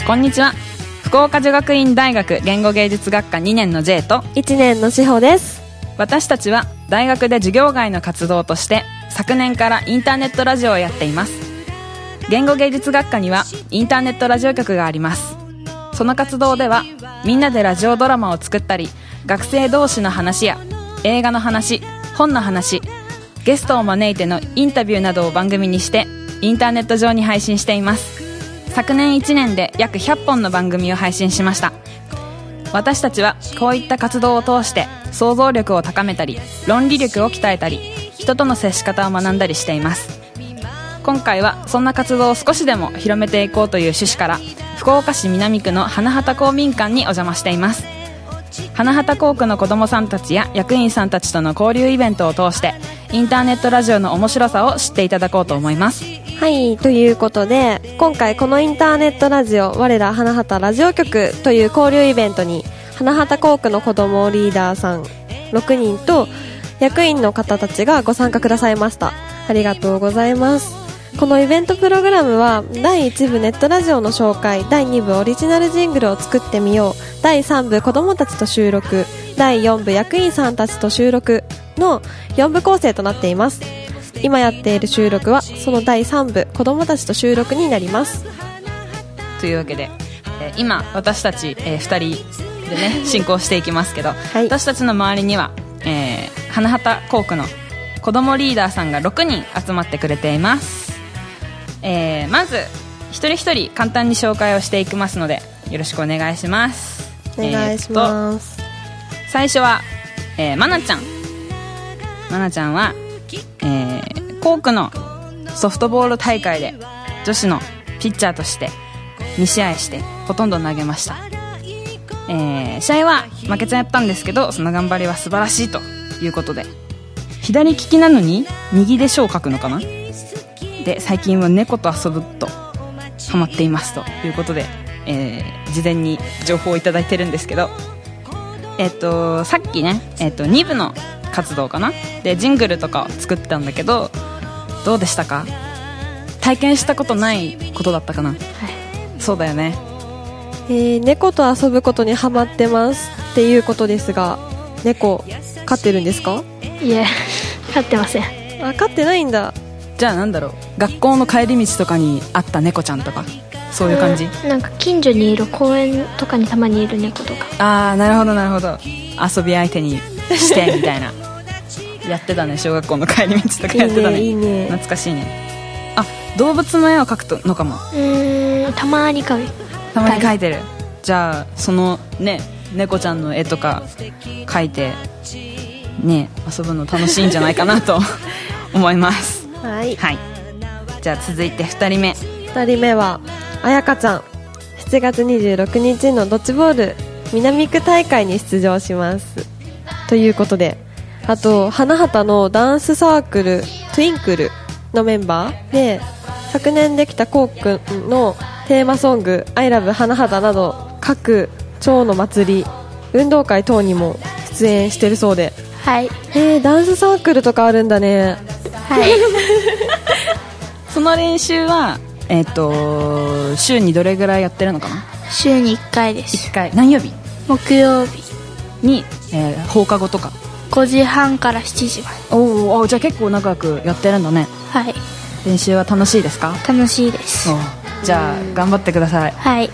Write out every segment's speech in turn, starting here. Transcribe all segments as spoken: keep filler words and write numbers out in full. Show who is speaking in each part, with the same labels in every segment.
Speaker 1: こんにちは。福岡女学院大学言語芸術学科にねんの J と
Speaker 2: いちねんの志保です。
Speaker 1: 私たちは大学で授業外の活動として昨年からインターネットラジオをやっています。言語芸術学科にはインターネットラジオ局があります。その活動ではみんなでラジオドラマを作ったり、学生同士の話や映画の話、本の話、ゲストを招いてのインタビューなどを番組にしてインターネット上に配信しています。昨年いちねんで約ひゃっぽんの番組を配信しました。私たちはこういった活動を通して想像力を高めたり、論理力を鍛えたり、人との接し方を学んだりしています。今回はそんな活動を少しでも広めていこうという趣旨から福岡市南区の花畑公民館にお邪魔しています。花畑校区の子どもさんたちや役員さんたちとの交流イベントを通してインターネットラジオの面白さを知っていただこうと思います。
Speaker 2: はい、ということで今回このインターネットラジオ我ら花畑ラジオ局という交流イベントに花畑校区の子どもリーダーさんろくにんと役員の方たちがご参加くださいました。ありがとうございます。このイベントプログラムはだいいち部ネットラジオの紹介、だいに部オリジナルジングルを作ってみよう、だいさん部子どもたちと収録、だいよん部役員さんたちと収録のよん部構成となっています。今やっている収録はそのだいさん部子どもたちと収録になります。
Speaker 1: というわけで、えー、今私たち、えー、ふたりでね進行していきますけど、はい、私たちの周りには、えー、花畑校区の子どもリーダーさんがろくにん集まってくれています。えー、まず一人一人簡単に紹介をしていきますのでよろしくお願いします。
Speaker 2: お願いします。
Speaker 1: えー、最初は、えー、まなちゃんまなちゃんは、えー、校区のソフトボール大会で女子のピッチャーとしてに試合してほとんど投げました。えー、試合は負けちゃったんですけどその頑張りは素晴らしいということで、左利きなのに右で書を書くのかな。で最近は猫と遊ぶとハマっていますということで、えー、事前に情報をいただいてるんですけど、えっとさっきね、えっとに部の活動かなでジングルとかを作ったんだけどどうでしたか？体験したことないことだったかな。はい、そうだよね。
Speaker 2: えー、猫と遊ぶことにハマってますっていうことですが、猫飼ってるんですか？
Speaker 3: いえ飼ってません。
Speaker 2: あ、飼ってないんだ。
Speaker 1: じゃあなんだろう、学校の帰り道とかにあった猫ちゃんとかそういう感じ？
Speaker 3: なんか近所にいる公園とかにたまにいる猫とか。
Speaker 1: ああ、なるほどなるほど。遊び相手にしてみたいなやってたね、小学校の帰り道とかやってたね。
Speaker 2: いいね、いいね。
Speaker 1: 懐かしいね。あ、動物の絵を描くのかも。
Speaker 3: うーん、たまに描い
Speaker 1: たまに描いてる。じゃあそのね猫ちゃんの絵とか描いてね遊ぶの楽しいんじゃないかなと思います。
Speaker 2: はい、
Speaker 1: はい、じゃあ続いてふたりめ。
Speaker 2: ふたりめはあやかちゃん。しちがつにじゅうろくにちのドッジボール南区大会に出場しますということで、あと花畑のダンスサークルトゥインクルのメンバーで昨年できた校区のテーマソング I love 花畑など各町の祭り運動会等にも出演してるそうで。
Speaker 3: はい。
Speaker 2: えー、ダンスサークルとかあるんだね。
Speaker 3: はい
Speaker 1: その練習は、えー、と週にどれぐらいやってるのかな？
Speaker 3: 週にいっかいです。
Speaker 1: いっかい。何曜日？
Speaker 3: 木曜日
Speaker 1: に、えー、放課後とか
Speaker 3: ごじはんからしちじまで。
Speaker 1: おお、じゃあ結構長くやってるんだね。
Speaker 3: はい。
Speaker 1: 練習は楽しいですか？
Speaker 3: 楽しいです。
Speaker 1: じゃあ頑張ってください。
Speaker 3: はい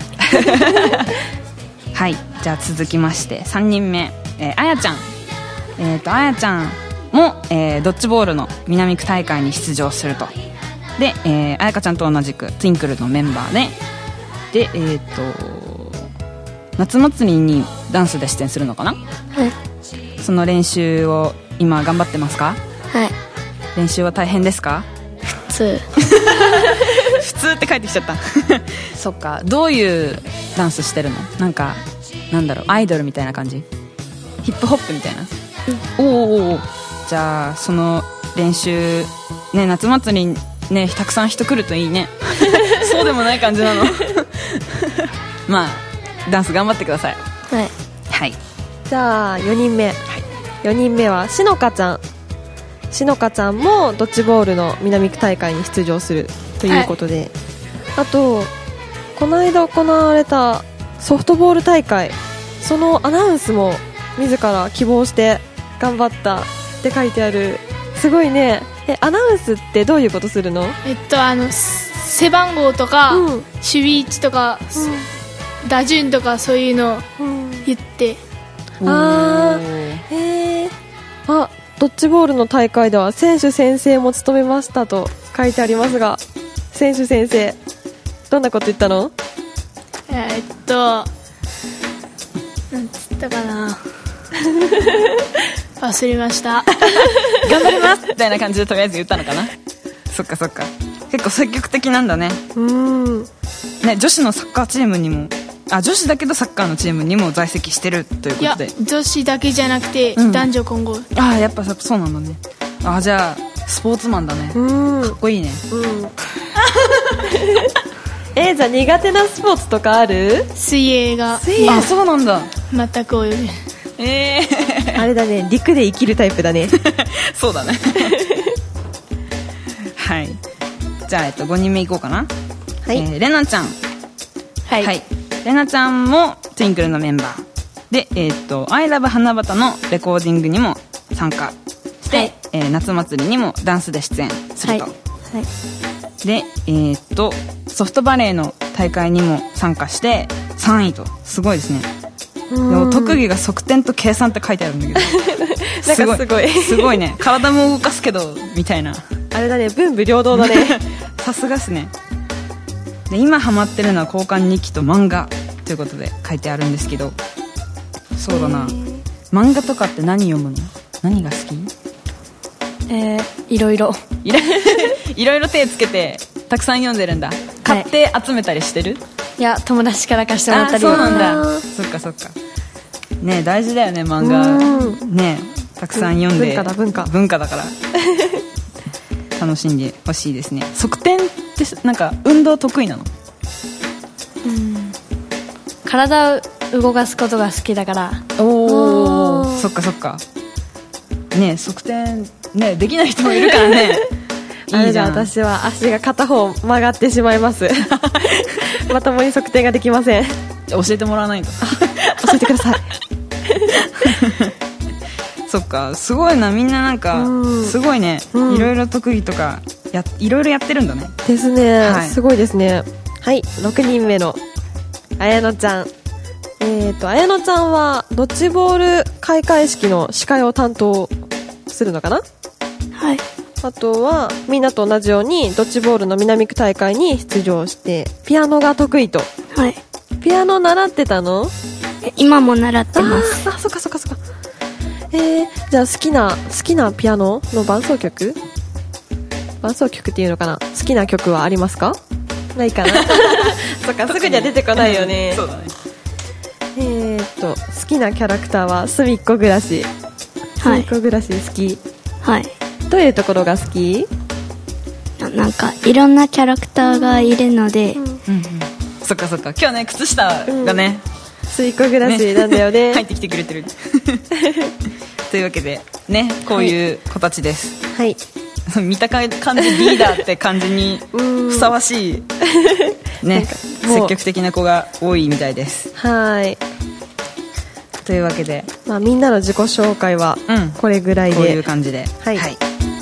Speaker 1: はい、じゃあ続きましてさんにんめ、えー、あやちゃん。えーとあやちゃんも、えー、ドッジボールの南区大会に出場すると。で、えー、あやかちゃんと同じくトゥインクルのメンバーで、で、えーと夏祭りにダンスで出演するのかな。
Speaker 3: はい。
Speaker 1: その練習を今頑張ってますか？
Speaker 3: はい。
Speaker 1: 練習は大変ですか？
Speaker 3: 普通
Speaker 1: 普通って帰ってきちゃったそっか。どういうダンスしてるの？なんかなんだろう、アイドルみたいな感じ？ヒップホップみたいな、うん、おーおーおー。じゃあその練習ね、夏祭りねたくさん人来るといいねそうでもない感じなのまあダンス頑張ってください。
Speaker 3: はい、
Speaker 1: はい、
Speaker 2: じゃあよにんめ、はい、よにんめはしのかちゃん。しのかちゃんもドッジボールの南区大会に出場するということで、はい、あとこの間行われたソフトボール大会、そのアナウンスも自ら希望して頑張ったって書いてある。すごいね。え、アナウンスってどういうことするの？
Speaker 4: えっとあの背番号とか、
Speaker 2: うん、
Speaker 4: 守備位置とか、うん、打順とかそういうのを言って、
Speaker 2: うん、あー、へー、あ、ドッジボールの大会では選手宣誓も務めましたと書いてありますが、選手宣誓どんなこと言ったの？
Speaker 4: えー、っとなんつったかな忘れました
Speaker 1: 頑張りますみたいな感じでとりあえず言ったのかな。そっかそっか、結構積極的なんだね。
Speaker 2: うん
Speaker 1: ね、女子のサッカーチームにも、あ、女子だけどサッカーのチームにも在籍してるということで。
Speaker 4: いや、女子だけじゃなくて、うん、男女混合。
Speaker 1: ああ、やっぱそうなんだね。あ、じゃあスポーツマンだね。
Speaker 2: うん、
Speaker 1: かっこいいね。
Speaker 2: うんえー、じゃあ苦手なスポーツとかある？
Speaker 4: 水泳が。
Speaker 1: 水泳、あ、そうなんだ。
Speaker 4: 全く泳げない。
Speaker 1: えー、
Speaker 2: あれだね、陸で生きるタイプだね
Speaker 1: そうだねはい、じゃあ、えっと、ごにんめいこうかな。はい、えー、レナちゃん。
Speaker 4: はい、
Speaker 1: はい、レナちゃんもトゥインクルのメンバーで、えー、っと I love 花畑のレコーディングにも参加して、はい、えー、夏祭りにもダンスで出演すると、はいはい、で、えー、っとソフトバレーの大会にも参加してさんいと、すごいですね。でも特技が側転と計算って書いてあるんだけど
Speaker 2: なんかすごい
Speaker 1: すごいね。体も動かすけどみたいな、
Speaker 2: あれだね、文武両道だね
Speaker 1: さすがっすね。で、今ハマってるのは交換日記と漫画ということで書いてあるんですけど、そうだな、漫画とかって何読むの？何が好き？
Speaker 3: えー、いろいろ
Speaker 1: いろいろ手つけてたくさん読んでるんだ。買って集めたりしてる？
Speaker 3: いや、友達から貸してもらったり。
Speaker 1: あ、そうなんだ。そっかそっか。ね、大事だよね、漫画ね、たくさん読んで。
Speaker 2: 文化だ、文化
Speaker 1: 文化だから楽しんでほしいですね。側転ってなんか運動得意なの？
Speaker 3: うん、体を動かすことが好きだから。
Speaker 1: おー、そっかそっかね、側転ね、できない人もいるからね
Speaker 2: あれじゃ私は足が片方曲がってしまいますまともに側転ができません。
Speaker 1: 教えてもらわないと
Speaker 2: 教えてください
Speaker 1: そっか、すごいな、みんななんかすごいね、いろいろ特技とかやいろいろやってるんだね。
Speaker 2: ですね、はい、すごいですね。はい、ろくにんめの綾乃ちゃん。えーと綾乃ちゃんはドッジボール開会式の司会を担当するのかな。
Speaker 3: はい。
Speaker 2: あとはみんなと同じようにドッジボールの南区大会に出場してピアノが得意と。
Speaker 3: はい。
Speaker 2: ピアノ習ってたの？
Speaker 3: 今も習ってます。
Speaker 2: ああ、そっかそっかそっか。えー、じゃあ好きな好きなピアノの伴奏曲伴奏曲っていうのかな、好きな曲はありますか？ないかなそっか、すぐには出てこないよね
Speaker 1: そうだね。
Speaker 2: えーっと好きなキャラクターはすみっこ暮らし。すみっこ暮らし好き。
Speaker 3: はい。
Speaker 2: どういうところが好き？
Speaker 3: なんかいろんなキャラクターがいるので、うんうんうん、
Speaker 1: そっかそっか、今日ね靴下がね、
Speaker 2: うん、すみっこ暮らしなんだよね、ね
Speaker 1: 入ってきてくれてるというわけでね、こういう子たちです。
Speaker 2: はい、
Speaker 1: 見た感じリーダーって感じにふさわしいね、積極的な子が多いみたいです。
Speaker 2: はい。
Speaker 1: というわけで、
Speaker 2: まあ、みんなの自己紹介はこれぐらいで、
Speaker 1: うん、こういう感じで、
Speaker 2: はい、はい。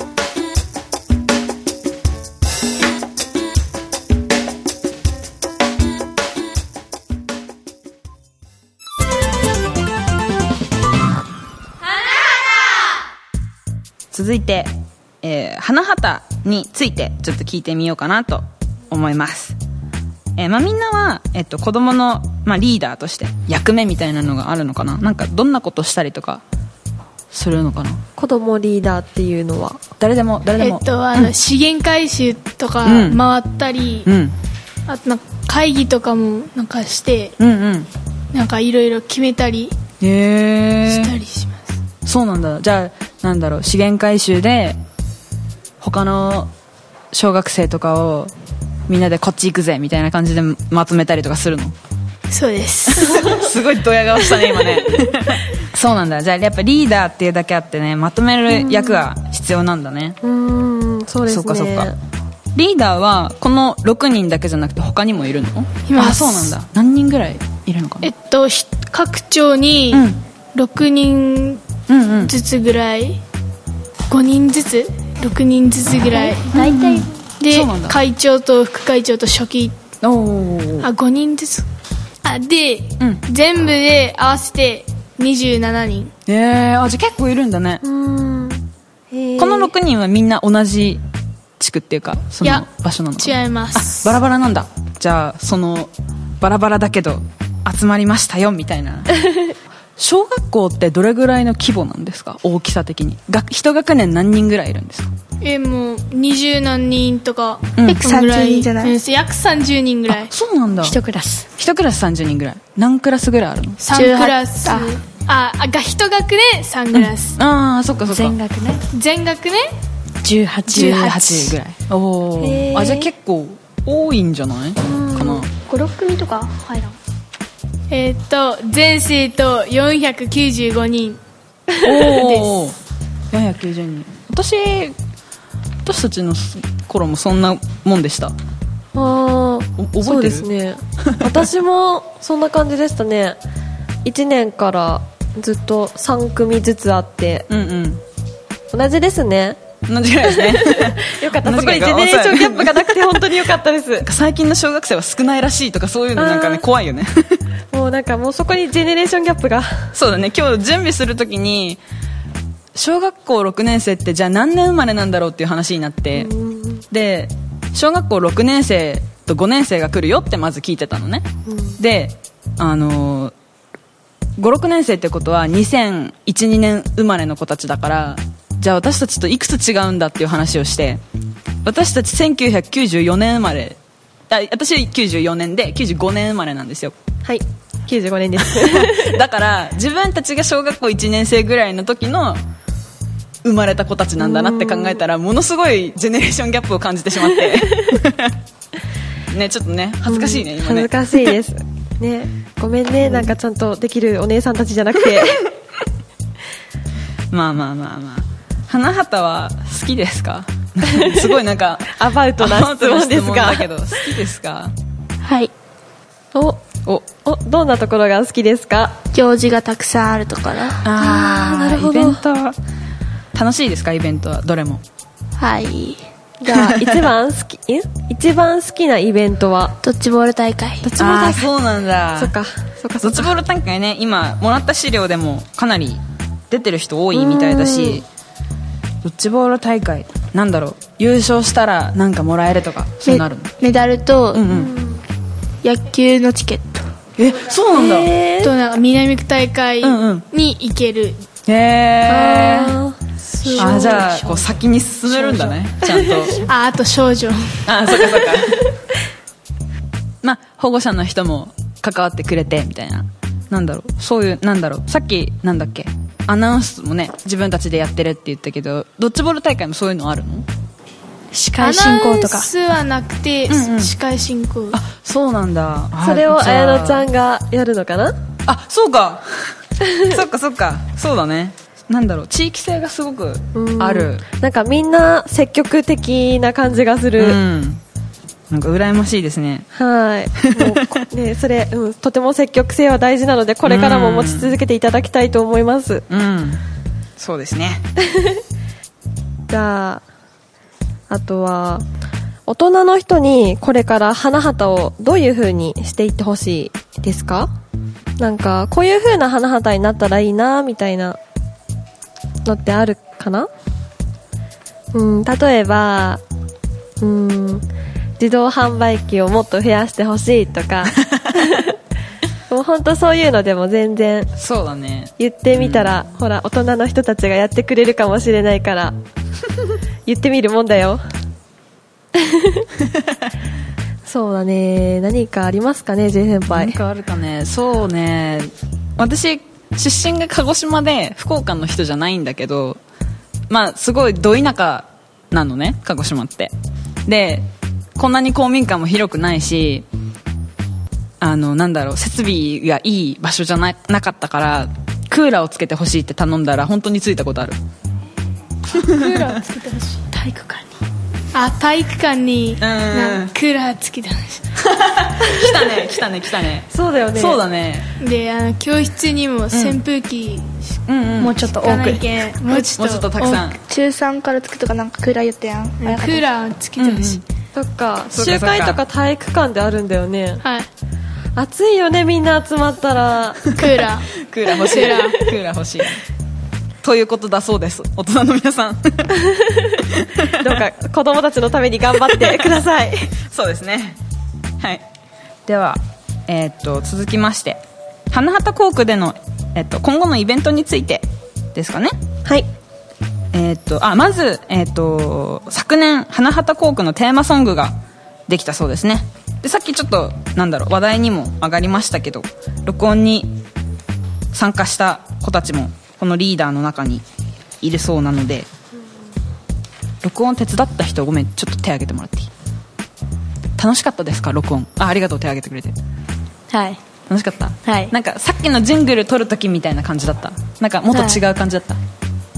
Speaker 1: 続いて、えー、花畑についてちょっと聞いてみようかなと思います。えーまあ、みんなは、えっと、子供の、まあ、リーダーとして役目みたいなのがあるのかな。なんかどんなことしたりとかするのかな。
Speaker 2: 子供リーダーっていうのは
Speaker 1: 誰でも誰でも、
Speaker 4: えっと、あの、うん、資源回収とか回ったり、うん、あとなんか会議とかもなんかして、うんうん、なんかいろいろ決めたりしたりします。
Speaker 1: そうなんだ。じゃあなんだろう、資源回収で他の小学生とかをみんなでこっち行くぜみたいな感じでまとめたりとかするの？
Speaker 4: そうです
Speaker 1: すごいドヤ顔したね今ねそうなんだ。じゃあやっぱリーダーっていうだけあってね、まとめる役が必要なんだね。
Speaker 2: うーん、そうですね。
Speaker 1: そっかそっか。 リーダーはこのろくにんだけじゃなくて他にもいるの？
Speaker 4: います。
Speaker 1: あ、そうなんだ。何人ぐらいいるのかな？
Speaker 4: えっと各町にろくにんずつぐらい、うんうん、ごにんずつろくにんずつぐらい
Speaker 3: 大体、うん、
Speaker 4: で会長と副会長と書記
Speaker 1: お
Speaker 4: あごにんずつあで、うん、全部で合わせてにじゅうななにん。
Speaker 1: えー、あじゃあ結構いるんだね。
Speaker 2: うん、
Speaker 1: へこのろくにんはみんな同じ地区っていうかその場所なのかな？
Speaker 4: 違います。
Speaker 1: あバラバラなんだ。じゃあそのバラバラだけど集まりましたよみたいな小学校ってどれぐらいの規模なんですか？大きさ的に一学年何人ぐらいいるんですか？
Speaker 4: えもうにじゅうなんにんとか、
Speaker 3: うん、約さんじゅうにんじゃない？
Speaker 4: 約さんじゅうにんぐらい。
Speaker 1: そうなんだ。
Speaker 3: 一クラス
Speaker 1: 一クラスさんじゅうにんぐらい。何クラスぐらいあるの？
Speaker 4: さんクラス。ああが一学年さんクラス、
Speaker 1: うん、ああそっかそっか。
Speaker 3: 全学年
Speaker 4: 全学年
Speaker 3: じゅうはち
Speaker 1: ぐらい。おお。あじゃあ結構多いんじゃないかな。
Speaker 3: ごろっくみとか入らん。
Speaker 4: えー、っと全生徒よんひゃくきゅうじゅうごにん
Speaker 1: おおよんひゃくきゅうじゅうにん。私私たちの頃もそんなもんでした。あ
Speaker 2: あ覚えてる？そうですね私もそんな感じでしたね。いちねんからずっとさんくみずつあって、うんうん、同じですね。
Speaker 1: 同じぐらいですね
Speaker 2: よかった。そこにジェネレーションギャップがなくて本当によかったです
Speaker 1: 最近の小学生は少ないらしいとかそういうのなんかね怖いよね
Speaker 2: もうなんかもうそこにジェネレーションギャップが
Speaker 1: そうだね。今日準備するときに小学校ろくねん生ってじゃあ何年生まれなんだろうっていう話になって、で小学校ろくねん生とごねん生が来るよってまず聞いてたのね、うん、であのー、ごろくねん生ってことはにせんいち、にねん生まれの子たちだから、じゃあ私たちといくつ違うんだっていう話をして、私たちせんきゅうひゃくきゅうじゅうよねん生まれ、あ私きゅうじゅうよねんできゅうじゅうごねん生まれなんですよ。
Speaker 2: はいきゅうじゅうごねんです
Speaker 1: だから自分たちが小学校いちねん生ぐらいの時の生まれた子たちなんだなって考えたらものすごいジェネレーションギャップを感じてしまってね、ちょっとね恥ずかしいね、今ね
Speaker 2: 恥ずかしいですね。ごめんね、なんかちゃんとできるお姉さんたちじゃなくて
Speaker 1: まあまあまあまあ花畑は好きですか？すごいなんか
Speaker 2: アバウトな質問ですが
Speaker 1: だけど好きですか？
Speaker 3: はい。
Speaker 2: おおおどんなところが好きですか？
Speaker 3: 行事がたくさんあるとかな。
Speaker 1: ああなるほど。イベント楽しいですか？イベントはどれも。
Speaker 3: はい。
Speaker 2: じゃあ一番好き一番好きなイベントは
Speaker 3: ドッジボール大会。
Speaker 2: ドッジボール大会。
Speaker 1: そうなんだ。
Speaker 2: そっかそっか。
Speaker 1: ドッジボール大会ね、今もらった資料でもかなり出てる人多いみたいだし、ドッジボール大会なんだろう、優勝したらなんかもらえるとかそうなるの？
Speaker 3: メダルと、うんうん、野球のチケット。
Speaker 1: えそうなんだ。
Speaker 4: えー、となんか南区大会に行ける。
Speaker 1: へえー。あじゃあこう先に進めるんだね、ちゃんと
Speaker 4: ああと少女
Speaker 1: あそっかそっかまあ保護者の人も関わってくれてみたいな、なんだろう、そういうなんだろう、さっきなんだっけアナウンスもね自分たちでやってるって言ったけど、ドッジボール大会もそういうのあるの？
Speaker 3: 司会進行とか。
Speaker 4: アナウンスはなくて、うんうん、司会進行。
Speaker 1: あそうなんだ。
Speaker 2: それを綾乃ちゃんがやるのかな？
Speaker 1: あそうかそっかそっか、そうだね。なんだろう、地域性がすごくある。
Speaker 2: なんかみんな積極的な感じがする、うん、
Speaker 1: なんか羨ましいですね。
Speaker 2: はいもうねそれ、うん、とても積極性は大事なのでこれからも持ち続けていただきたいと思います。
Speaker 1: うん、うん、そうですね
Speaker 2: じゃああとは大人の人にこれから花畑をどういう風にしていってほしいですか？なんかこういう風な花畑になったらいいなみたいなのってあるかな？うん、例えば、うん、自動販売機をもっと増やしてほしいとかもう本当そういうのでも全然
Speaker 1: そうだね、
Speaker 2: 言ってみたら、うん、ほら大人の人たちがやってくれるかもしれないから言ってみるもんだよそうだね、何かありますかね J 先輩。
Speaker 1: 何かあるかね。そうね、私出身が鹿児島で福岡の人じゃないんだけど、まあすごいど田舎なのね鹿児島って。でこんなに公民館も広くないし、あのなんだろう、設備がいい場所じゃ な, なかったからクーラーをつけてほしいって頼んだら本当についたことある。
Speaker 4: クーラーをつけてほしい体育館に。 あ、体育館になんかクーラーつけてました
Speaker 1: 来たね来たね来たね。
Speaker 2: そうだよね。
Speaker 1: そうだね。
Speaker 4: で、あの教室にも扇風機、
Speaker 3: うんうん、もうちょっと多く
Speaker 4: もうちょっと
Speaker 1: たくさん。
Speaker 5: 中さんからつくとかなんかクーラー言ったやん。
Speaker 4: クーラーつけてほしい、
Speaker 2: うんうん、そっか、集会とか体育館であるんだよね。
Speaker 4: はい。
Speaker 2: 暑いよね、みんな集まったら。
Speaker 4: クーラー
Speaker 1: クーラー欲しい。クーラー欲しいということだそうです、大人の皆さんど
Speaker 2: うか子供たちのために頑張ってください
Speaker 1: そうですね。はい。では、えー、っと続きまして花畑校区での、えー、っと今後のイベントについてですかね。
Speaker 2: はい。
Speaker 1: えー、っとあまず、えー、っと昨年花畑校区のテーマソングができたそうですね。でさっきちょっとなんだろう話題にも上がりましたけど、録音に参加した子たちもこのリーダーの中にいるそうなので、録音手伝った人、ごめんちょっと手挙げてもらっていい？楽しかったですか？録音。あ、ありがとう、手挙げてくれて。
Speaker 3: はい。
Speaker 1: 楽しかった？
Speaker 3: はい。
Speaker 1: なんかさっきのジングル撮る時みたいな感じだった？なんかもっと違う感じだった？はい、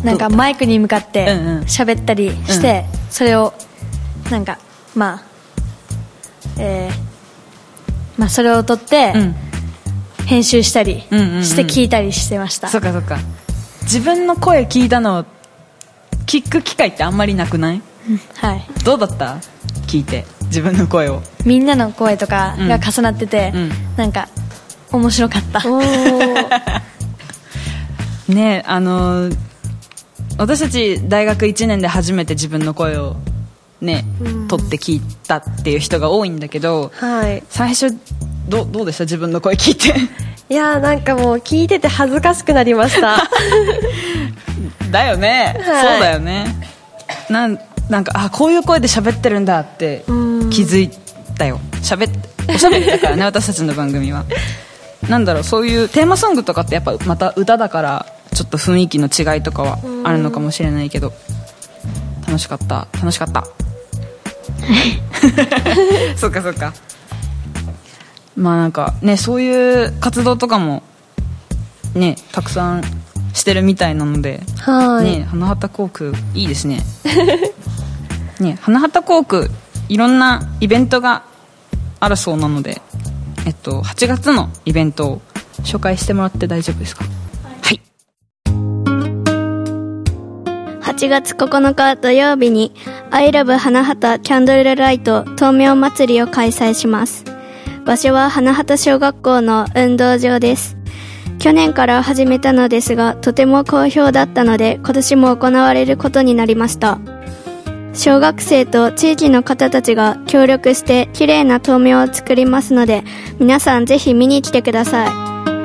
Speaker 3: なんかマイクに向かって喋ったりして、うんうん、それをなんかまあえー、まあそれを撮って、うん編集したりして聞いたりしてました、
Speaker 1: うんうんうん、そうかそうか。自分の声聞いたのを聞く機会ってあんまりなくない？
Speaker 3: うん、はい。
Speaker 1: どうだった？聞いて自分の声を。
Speaker 3: みんなの声とかが重なってて、うん、なんか面白かった
Speaker 1: ねえ、あの私たち大学いちねんで初めて自分の声をね、うん、撮って聞いたっていう人が多いんだけど、
Speaker 2: はい、
Speaker 1: 最初ど, どうでした？自分の声聞いて。
Speaker 2: いやーなんかもう聞いてて恥ずかしくなりました
Speaker 1: だよね、はい、そうだよね。なん、なんかあこういう声で喋ってるんだって気づいたよ。喋っおしゃべりだからね私たちの番組は。なんだろう、そういうテーマソングとかってやっぱまた歌だからちょっと雰囲気の違いとかはあるのかもしれないけど、楽しかった楽しかったそうかそうか。まあなんかね、そういう活動とかもねたくさんしてるみたいなので、
Speaker 2: はい、
Speaker 1: ね、花畑校区いいですねね、花畑校区いろんなイベントがあるそうなので、えっと、はちがつのイベントを紹介してもらって大丈夫ですか？はい、
Speaker 6: はちがつここのか土曜日に I love 花畑キャンドルライト灯明祭りを開催します。場所は花畑小学校の運動場です。去年から始めたのですが、とても好評だったので今年も行われることになりました。小学生と地域の方たちが協力して綺麗な灯明を作りますので、皆さんぜひ見に来てください。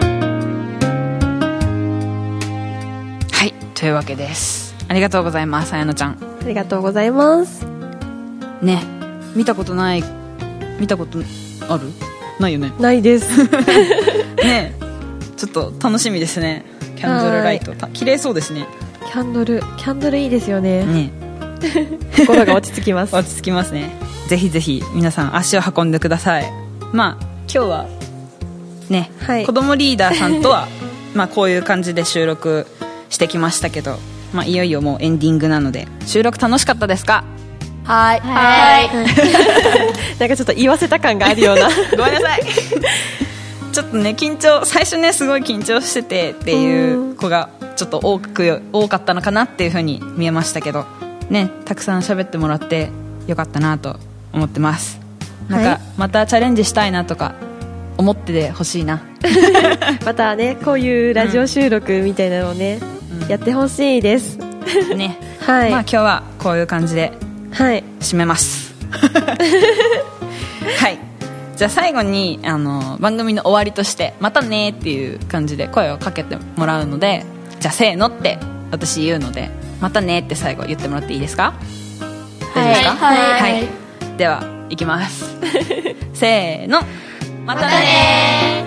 Speaker 1: はい、というわけです。ありがとうございます、あやのちゃん。
Speaker 2: ありがとうございます
Speaker 1: ね。見たことない見たことある？ないよね。
Speaker 2: ないです
Speaker 1: ね、ちょっと楽しみですね。キャンドルライト綺麗そうですね。
Speaker 2: キャンドルキャンドルいいですよね。
Speaker 1: ね
Speaker 2: 心が落ち着きます
Speaker 1: 落ち着きますね。ぜひぜひ皆さん足を運んでください。まあ今日はね、はい、子供リーダーさんとはまあこういう感じで収録してきましたけど、まあ、いよいよもうエンディングなので、収録楽しかったですか？
Speaker 3: はい
Speaker 6: はい
Speaker 2: なんかちょっと言わせた感があるような
Speaker 1: ごめんなさいちょっとね緊張、最初ねすごい緊張しててっていう子がちょっと多く多かったのかなっていう風に見えましたけどね、たくさん喋ってもらってよかったなと思ってます。なんかまたチャレンジしたいなとか思っててほしいな
Speaker 2: またねこういうラジオ収録みたいなのをね、うん、やってほしいです
Speaker 1: ね、
Speaker 2: はい、
Speaker 1: まあ今日はこういう感じで
Speaker 2: はい
Speaker 1: 締めますはいじゃあ最後にあの番組の終わりとしてまたねっていう感じで声をかけてもらうので、じゃあせーのって私言うのでまたねって最後言ってもらっていいですか？大丈夫ですか？
Speaker 6: はい、はい
Speaker 1: はい、ではいきますせーの、またねー。